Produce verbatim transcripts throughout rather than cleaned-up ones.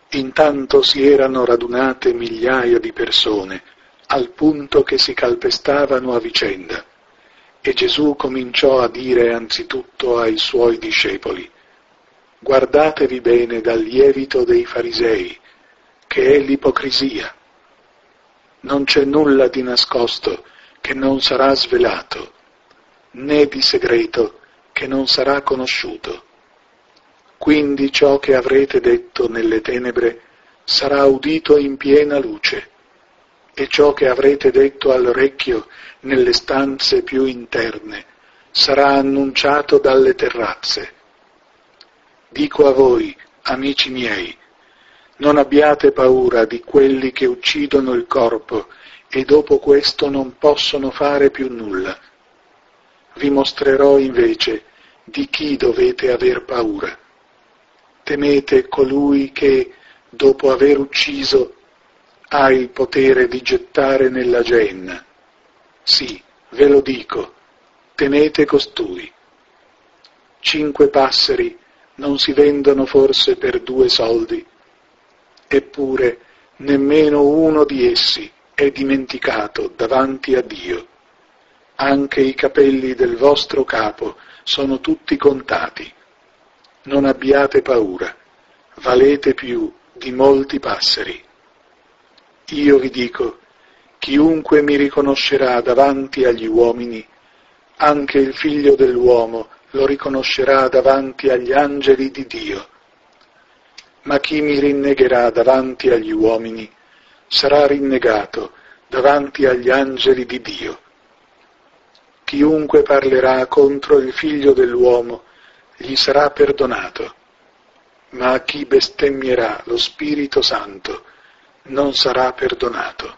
Intanto si erano radunate migliaia di persone, al punto che si calpestavano a vicenda, e Gesù cominciò a dire anzitutto ai suoi discepoli: guardatevi bene dal lievito dei farisei, che è l'ipocrisia. Non c'è nulla di nascosto che non sarà svelato, né di segreto che non sarà conosciuto. Quindi ciò che avrete detto nelle tenebre sarà udito in piena luce, e ciò che avrete detto all'orecchio nelle stanze più interne sarà annunciato dalle terrazze. Dico a voi, amici miei, non abbiate paura di quelli che uccidono il corpo e dopo questo non possono fare più nulla. Vi mostrerò invece di chi dovete aver paura. Temete colui che, dopo aver ucciso, ha il potere di gettare nella genna. Sì, ve lo dico, temete costui. Cinque passeri non si vendono forse per due soldi? Eppure nemmeno uno di essi è dimenticato davanti a Dio. Anche i capelli del vostro capo sono tutti contati. Non abbiate paura, valete più di molti passeri. Io vi dico, chiunque mi riconoscerà davanti agli uomini, anche il Figlio dell'uomo lo riconoscerà davanti agli angeli di Dio. Ma chi mi rinnegherà davanti agli uomini sarà rinnegato davanti agli angeli di Dio. Chiunque parlerà contro il Figlio dell'uomo gli sarà perdonato, ma a chi bestemmierà lo Spirito Santo non sarà perdonato.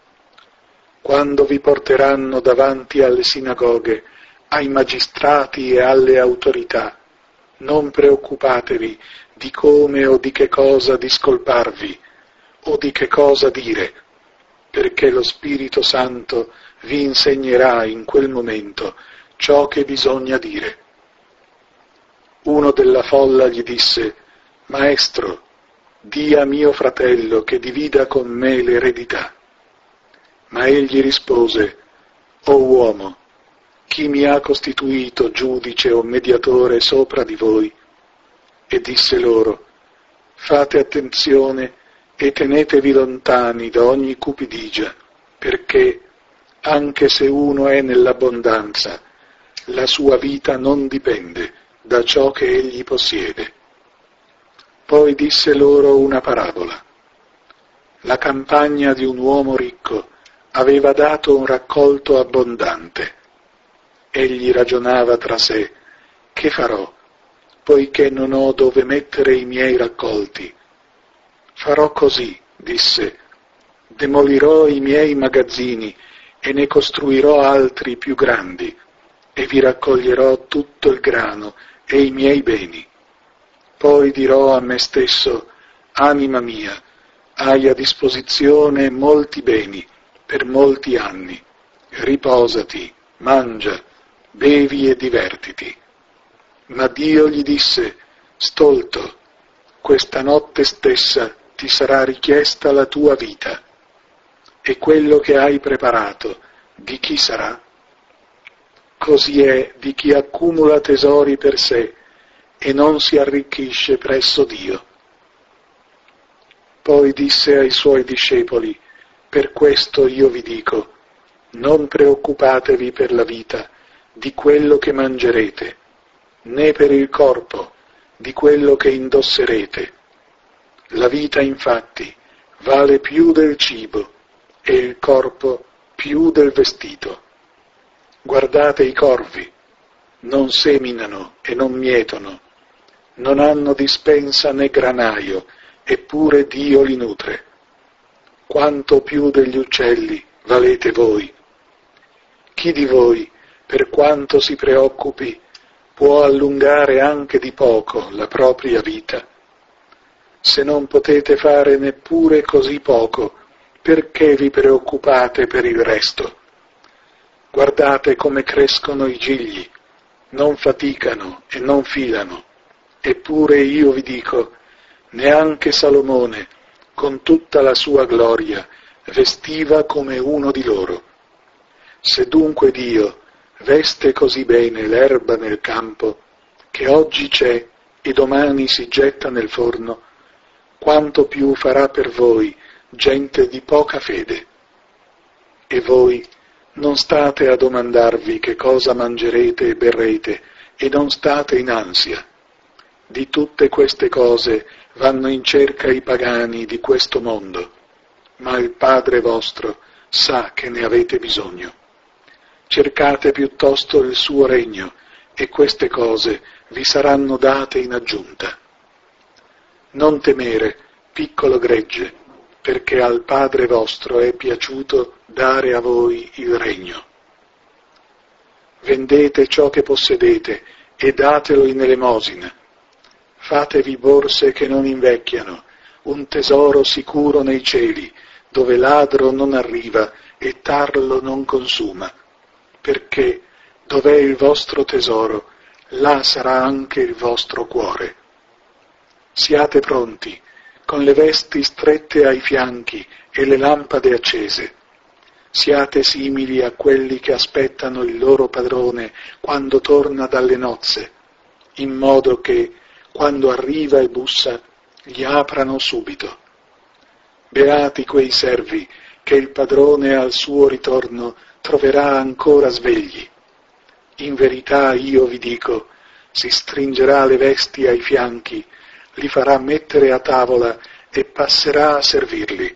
Quando vi porteranno davanti alle sinagoghe, ai magistrati e alle autorità, non preoccupatevi di come o di che cosa discolparvi o di che cosa dire, perché lo Spirito Santo vi insegnerà in quel momento ciò che bisogna dire. Uno della folla gli disse: Maestro, di a mio fratello che divida con me l'eredità. Ma egli rispose: O uomo, chi mi ha costituito giudice o mediatore sopra di voi? E disse loro: Fate attenzione e tenetevi lontani da ogni cupidigia, perché, anche se uno è nell'abbondanza, la sua vita non dipende da ciò che egli possiede. Poi disse loro una parabola. La campagna di un uomo ricco aveva dato un raccolto abbondante. Egli ragionava tra sé: che farò, poiché non ho dove mettere i miei raccolti? Farò così, disse, demolirò i miei magazzini e ne costruirò altri più grandi, e vi raccoglierò tutto il grano e i miei beni. Poi dirò a me stesso: anima mia, hai a disposizione molti beni per molti anni, riposati, mangia, bevi e divertiti. Ma Dio gli disse: stolto, questa notte stessa ti sarà richiesta la tua vita, e quello che hai preparato di chi sarà? Così è di chi accumula tesori per sé e non si arricchisce presso Dio. Poi disse ai suoi discepoli: per questo io vi dico, non preoccupatevi per la vita di quello che mangerete, né per il corpo di quello che indosserete. La vita infatti vale più del cibo e il corpo più del vestito. Guardate i corvi, non seminano e non mietono, non hanno dispensa né granaio, eppure Dio li nutre. Quanto più degli uccelli valete voi. Chi di voi, per quanto si preoccupi, può allungare anche di poco la propria vita? Se non potete fare neppure così poco, perché vi preoccupate per il resto? Guardate come crescono i gigli, non faticano e non filano, eppure io vi dico Neanche Salomone, con tutta la sua gloria, vestiva come uno di loro. Se dunque Dio veste così bene l'erba nel campo, che oggi c'è e domani si getta nel forno, quanto più farà per voi, gente di poca fede. E voi non state a domandarvi che cosa mangerete e berrete, e non state in ansia. Di tutte queste cose vanno in cerca i pagani di questo mondo, ma il Padre vostro sa che ne avete bisogno. Cercate piuttosto il suo regno, e queste cose vi saranno date in aggiunta. Non temere, piccolo gregge, perché al Padre vostro è piaciuto dare a voi il regno. Vendete ciò che possedete e datelo in elemosina. Fatevi borse che non invecchiano, un tesoro sicuro nei cieli, dove ladro non arriva e tarlo non consuma, perché dov'è il vostro tesoro, là sarà anche il vostro cuore. Siate pronti, con le vesti strette ai fianchi e le lampade accese. Siate simili a quelli che aspettano il loro padrone quando torna dalle nozze, in modo che, quando arriva e bussa, gli aprano subito. Beati quei servi che il padrone al suo ritorno troverà ancora svegli. In verità io vi dico, si stringerà le vesti ai fianchi, li farà mettere a tavola e passerà a servirli.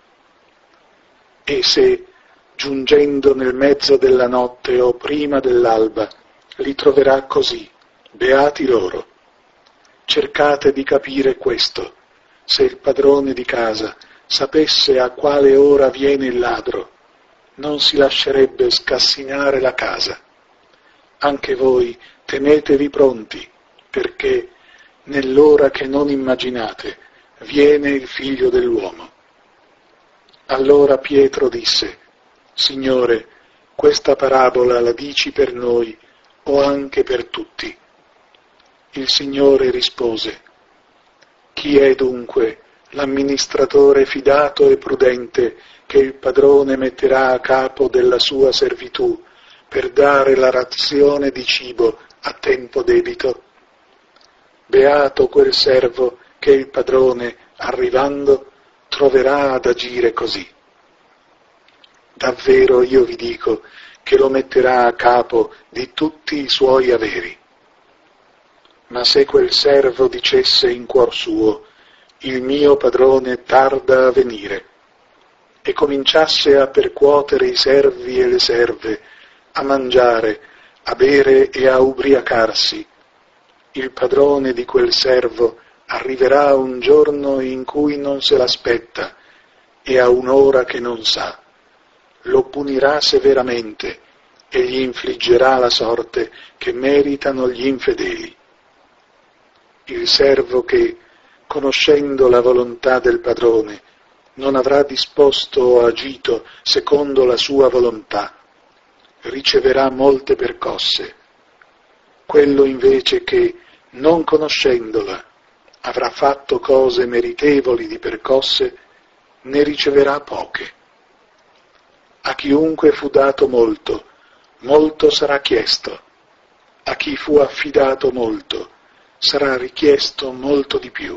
E se, giungendo nel mezzo della notte o prima dell'alba, li troverà così, beati loro. Cercate di capire questo. Se il padrone di casa sapesse a quale ora viene il ladro, non si lascerebbe scassinare la casa. Anche voi tenetevi pronti, perché nell'ora che non immaginate viene il Figlio dell'uomo. Allora Pietro disse: Signore, questa parabola la dici per noi o anche per tutti? Il Signore rispose: Chi è dunque l'amministratore fidato e prudente che il padrone metterà a capo della sua servitù per dare la razione di cibo a tempo debito? Beato quel servo che il padrone, arrivando, troverà ad agire così. Davvero io vi dico che lo metterà a capo di tutti i suoi averi. Ma se quel servo dicesse in cuor suo: il mio padrone tarda a venire, e cominciasse a percuotere i servi e le serve, a mangiare, a bere e a ubriacarsi, il padrone di quel servo arriverà un giorno in cui non se l'aspetta e a un'ora che non sa. Lo punirà severamente e gli infliggerà la sorte che meritano gli infedeli. Il servo che, conoscendo la volontà del padrone, non avrà disposto o agito secondo la sua volontà, riceverà molte percosse. Quello invece che, non conoscendola, avrà fatto cose meritevoli di percosse, ne riceverà poche. A chiunque fu dato molto, molto sarà chiesto. A chi fu affidato molto, sarà richiesto molto di più.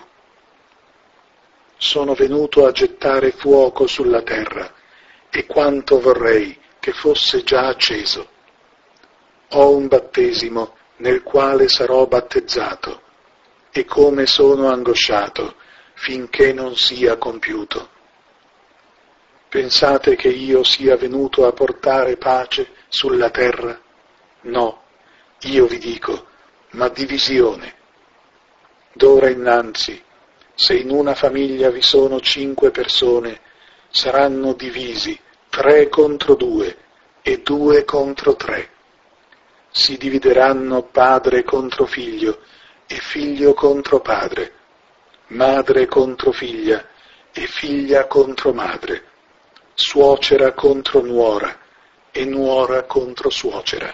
Sono venuto a gettare fuoco sulla terra, e quanto vorrei che fosse già acceso. Ho un battesimo nel quale sarò battezzato, e come sono angosciato finché non sia compiuto. Pensate che io sia venuto a portare pace sulla terra? No, io vi dico, ma divisione. D'ora innanzi, se in una famiglia vi sono cinque persone, saranno divisi tre contro due e due contro tre. Si divideranno padre contro figlio e figlio contro padre, madre contro figlia e figlia contro madre, suocera contro nuora e nuora contro suocera.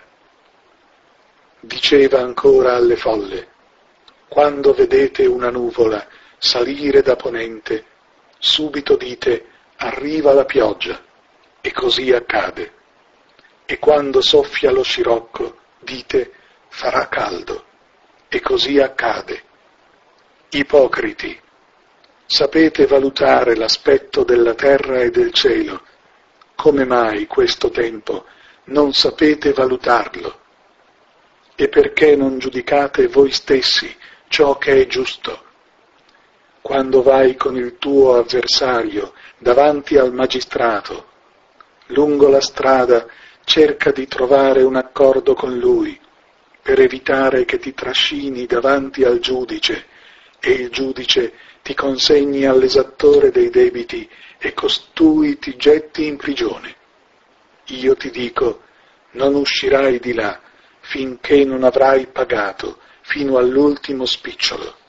Diceva ancora alle folle: quando vedete una nuvola, salire da ponente, subito dite arriva la pioggia, e così accade. E quando soffia lo scirocco, dite farà caldo, e così accade. Ipocriti, sapete valutare l'aspetto della terra e del cielo, come mai questo tempo non sapete valutarlo? E perché non giudicate voi stessi ciò che è giusto? Quando vai con il tuo avversario davanti al magistrato, lungo la strada cerca di trovare un accordo con lui, per evitare che ti trascini davanti al giudice e il giudice ti consegni all'esattore dei debiti e costui ti getti in prigione. Io ti dico, non uscirai di là finché non avrai pagato fino all'ultimo spicciolo.